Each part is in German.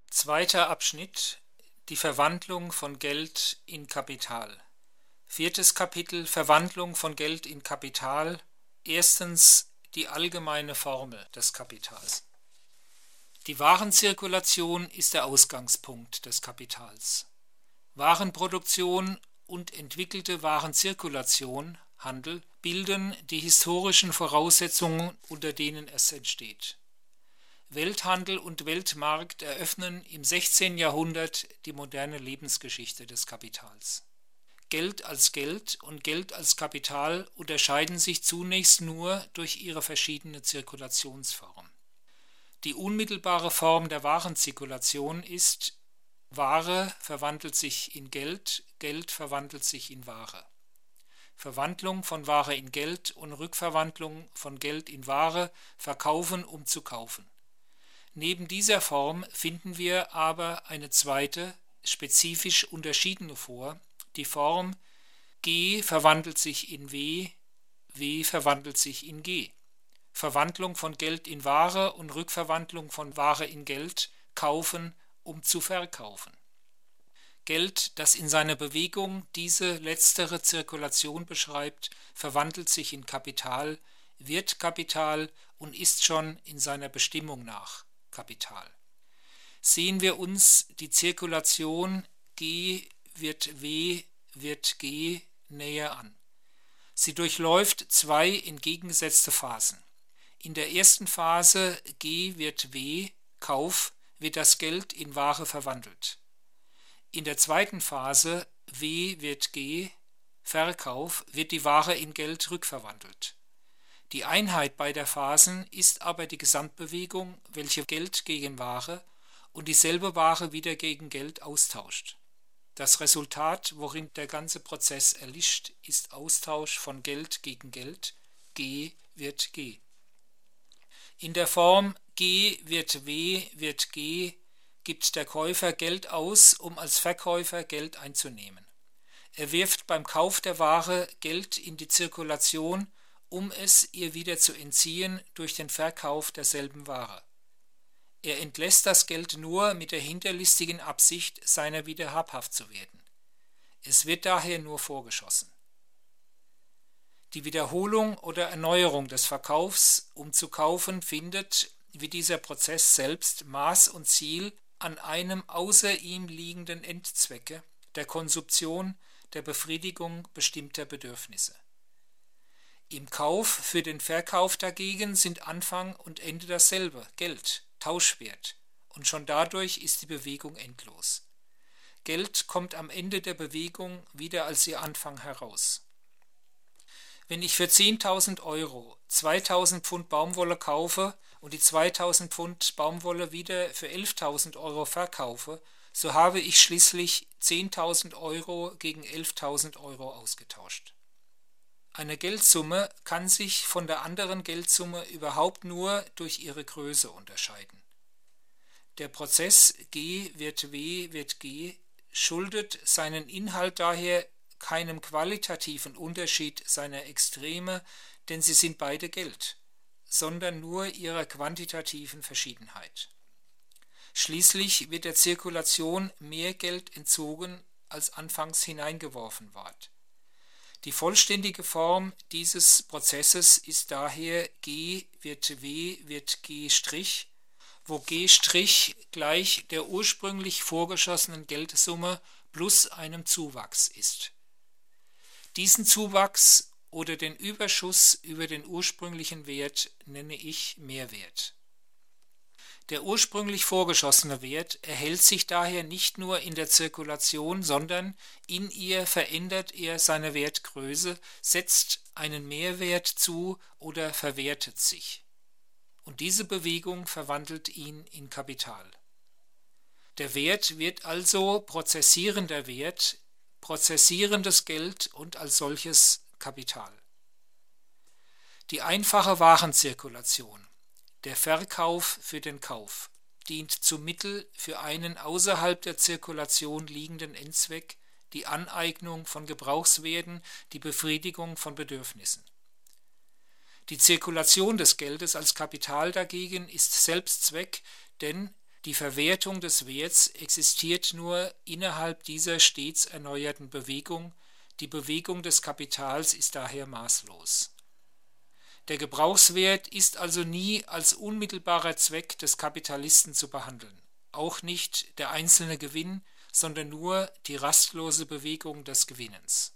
Zweiter Abschnitt: Die Verwandlung von Geld in Kapital. Viertes Kapitel: Verwandlung von Geld in Kapital. Erstens die allgemeine Formel des Kapitals. Die Warenzirkulation ist der Ausgangspunkt des Kapitals. Warenproduktion und entwickelte Warenzirkulation, Handel, bilden die historischen Voraussetzungen, unter denen es entsteht. Welthandel und Weltmarkt eröffnen im 16. Jahrhundert die moderne Lebensgeschichte des Kapitals. Geld als Geld und Geld als Kapital unterscheiden sich zunächst nur durch ihre verschiedene Zirkulationsform. Die unmittelbare Form der Warenzirkulation ist: Ware verwandelt sich in Geld, Geld verwandelt sich in Ware. Verwandlung von Ware in Geld und Rückverwandlung von Geld in Ware, verkaufen um zu kaufen. Neben dieser Form finden wir aber eine zweite, spezifisch unterschiedene vor, die Form G verwandelt sich in W, W verwandelt sich in G. Verwandlung von Geld in Ware und Rückverwandlung von Ware in Geld, kaufen um zu verkaufen. Geld, das in seiner Bewegung diese letztere Zirkulation beschreibt, verwandelt sich in Kapital, wird Kapital und ist schon in seiner Bestimmung nach Kapital. Sehen wir uns die Zirkulation G wird W wird G näher an. Sie durchläuft zwei entgegengesetzte Phasen. In der ersten Phase G wird W, Kauf, wird das Geld in Ware verwandelt. In der zweiten Phase W wird G, Verkauf, wird die Ware in Geld rückverwandelt. Die Einheit beider Phasen ist aber die Gesamtbewegung, welche Geld gegen Ware und dieselbe Ware wieder gegen Geld austauscht. Das Resultat, worin der ganze Prozess erlischt, ist Austausch von Geld gegen Geld, G wird G. In der Form G wird W wird G gibt der Käufer Geld aus, um als Verkäufer Geld einzunehmen. Er wirft beim Kauf der Ware Geld in die Zirkulation, um es ihr wieder zu entziehen durch den Verkauf derselben Ware. Er entlässt das Geld nur mit der hinterlistigen Absicht, seiner wieder habhaft zu werden. Es wird daher nur vorgeschossen. Die Wiederholung oder Erneuerung des Verkaufs, um zu kaufen, findet, wie dieser Prozess selbst, Maß und Ziel an einem außer ihm liegenden Endzwecke, der Konsumption, der Befriedigung bestimmter Bedürfnisse. Im Kauf für den Verkauf dagegen sind Anfang und Ende dasselbe, Geld, Tauschwert, und schon dadurch ist die Bewegung endlos. Geld kommt am Ende der Bewegung wieder als ihr Anfang heraus. Wenn ich für 10.000 Euro 2.000 Pfund Baumwolle kaufe und die 2.000 Pfund Baumwolle wieder für 11.000 Euro verkaufe, so habe ich schließlich 10.000 Euro gegen 11.000 Euro ausgetauscht. Eine Geldsumme kann sich von der anderen Geldsumme überhaupt nur durch ihre Größe unterscheiden. Der Prozess G wird W wird G schuldet seinen Inhalt daher keinem qualitativen Unterschied seiner Extreme, denn sie sind beide Geld, sondern nur ihrer quantitativen Verschiedenheit. Schließlich wird der Zirkulation mehr Geld entzogen, als anfangs hineingeworfen ward. Die vollständige Form dieses Prozesses ist daher G wird W wird G', wo G' gleich der ursprünglich vorgeschossenen Geldsumme plus einem Zuwachs ist. Diesen Zuwachs oder den Überschuss über den ursprünglichen Wert nenne ich Mehrwert. Der ursprünglich vorgeschossene Wert erhält sich daher nicht nur in der Zirkulation, sondern in ihr verändert er seine Wertgröße, setzt einen Mehrwert zu oder verwertet sich. Und diese Bewegung verwandelt ihn in Kapital. Der Wert wird also prozessierender Wert, prozessierendes Geld und als solches Kapital. Die einfache Warenzirkulation, der Verkauf für den Kauf, dient zum Mittel für einen außerhalb der Zirkulation liegenden Endzweck, die Aneignung von Gebrauchswerten, die Befriedigung von Bedürfnissen. Die Zirkulation des Geldes als Kapital dagegen ist Selbstzweck, denn Die Verwertung des Werts existiert nur innerhalb dieser stets erneuerten Bewegung. Die Bewegung des Kapitals ist daher maßlos. Der Gebrauchswert ist also nie als unmittelbarer Zweck des Kapitalisten zu behandeln, auch nicht der einzelne Gewinn, sondern nur die rastlose Bewegung des Gewinnens.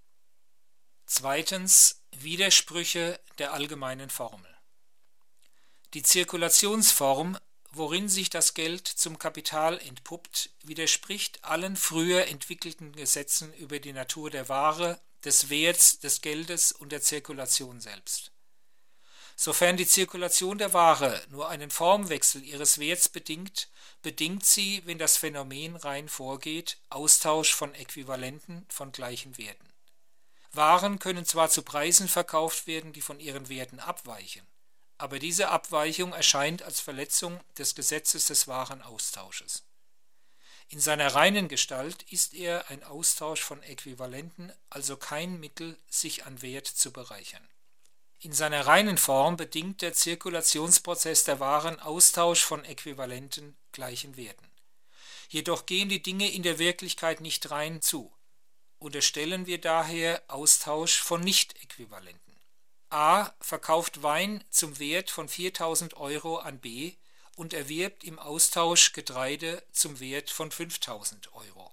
Zweitens, Widersprüche der allgemeinen Formel. Die Zirkulationsform, worin sich das Geld zum Kapital entpuppt, widerspricht allen früher entwickelten Gesetzen über die Natur der Ware, des Werts, des Geldes und der Zirkulation selbst. Sofern die Zirkulation der Ware nur einen Formwechsel ihres Werts bedingt, bedingt sie, wenn das Phänomen rein vorgeht, Austausch von Äquivalenten von gleichen Werten. Waren können zwar zu Preisen verkauft werden, die von ihren Werten abweichen, aber diese Abweichung erscheint als Verletzung des Gesetzes des Warenaustausches. In seiner reinen Gestalt ist er ein Austausch von Äquivalenten, also kein Mittel, sich an Wert zu bereichern. In seiner reinen Form bedingt der Zirkulationsprozess der Waren Austausch von Äquivalenten gleichen Werten. Jedoch gehen die Dinge in der Wirklichkeit nicht rein zu. Unterstellen wir daher Austausch von Nicht-Äquivalenten. A verkauft Wein zum Wert von 4.000 € an B und erwirbt im Austausch Getreide zum Wert von 5.000 €.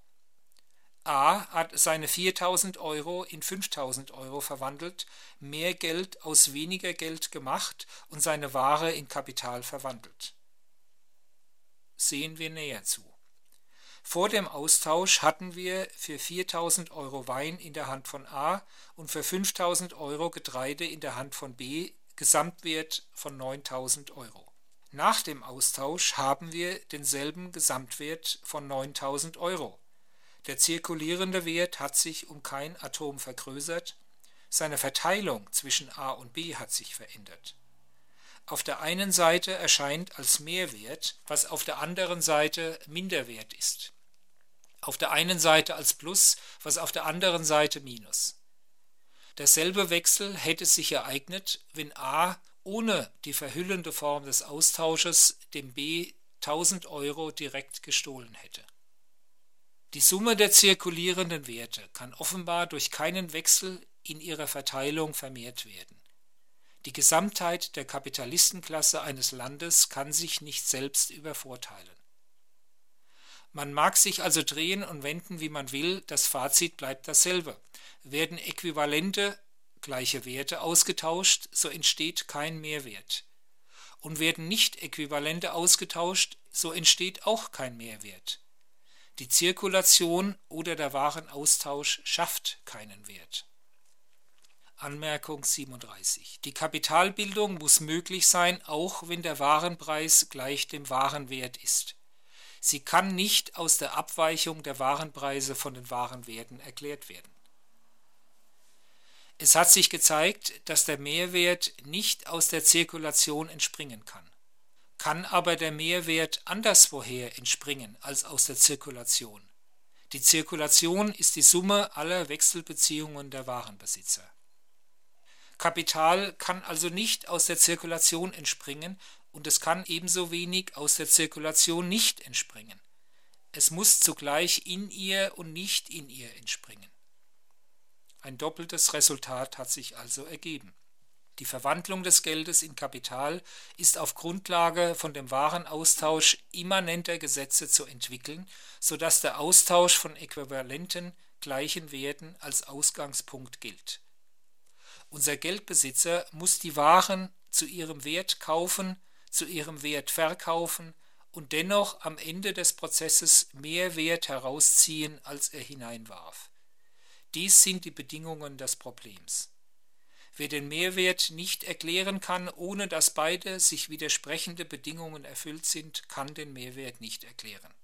A hat seine 4.000 € in 5.000 € verwandelt, mehr Geld aus weniger Geld gemacht und seine Ware in Kapital verwandelt. Sehen wir näher zu. Vor dem Austausch hatten wir für 4.000 € Wein in der Hand von A und für 5.000 € Getreide in der Hand von B, Gesamtwert von 9.000 €. Nach dem Austausch haben wir denselben Gesamtwert von 9.000 €. Der zirkulierende Wert hat sich um kein Atom vergrößert, seine Verteilung zwischen A und B hat sich verändert. Auf der einen Seite erscheint als Mehrwert, was auf der anderen Seite Minderwert ist. Auf der einen Seite als Plus, was auf der anderen Seite Minus. Derselbe Wechsel hätte sich ereignet, wenn A ohne die verhüllende Form des Austausches dem B 1.000 € direkt gestohlen hätte. Die Summe der zirkulierenden Werte kann offenbar durch keinen Wechsel in ihrer Verteilung vermehrt werden. Die Gesamtheit der Kapitalistenklasse eines Landes kann sich nicht selbst übervorteilen. Man mag sich also drehen und wenden, wie man will, das Fazit bleibt dasselbe. Werden äquivalente, gleiche Werte ausgetauscht, so entsteht kein Mehrwert. Und werden Nicht-Äquivalente ausgetauscht, so entsteht auch kein Mehrwert. Die Zirkulation oder der Warenaustausch schafft keinen Wert. Anmerkung 37. Die Kapitalbildung muss möglich sein, auch wenn der Warenpreis gleich dem Warenwert ist. Sie kann nicht aus der Abweichung der Warenpreise von den Warenwerten erklärt werden. Es hat sich gezeigt, dass der Mehrwert nicht aus der Zirkulation entspringen kann. Kann aber der Mehrwert anderswoher entspringen als aus der Zirkulation? Die Zirkulation ist die Summe aller Wechselbeziehungen der Warenbesitzer. Kapital kann also nicht aus der Zirkulation entspringen und es kann ebenso wenig aus der Zirkulation nicht entspringen. Es muss zugleich in ihr und nicht in ihr entspringen. Ein doppeltes Resultat hat sich also ergeben. Die Verwandlung des Geldes in Kapital ist auf Grundlage von dem Warenaustausch immanenter Gesetze zu entwickeln, sodass der Austausch von äquivalenten gleichen Werten als Ausgangspunkt gilt. Unser Geldbesitzer muss die Waren zu ihrem Wert kaufen, zu ihrem Wert verkaufen und dennoch am Ende des Prozesses mehr Wert herausziehen, als er hineinwarf. Dies sind die Bedingungen des Problems. Wer den Mehrwert nicht erklären kann, ohne dass beide sich widersprechende Bedingungen erfüllt sind, kann den Mehrwert nicht erklären.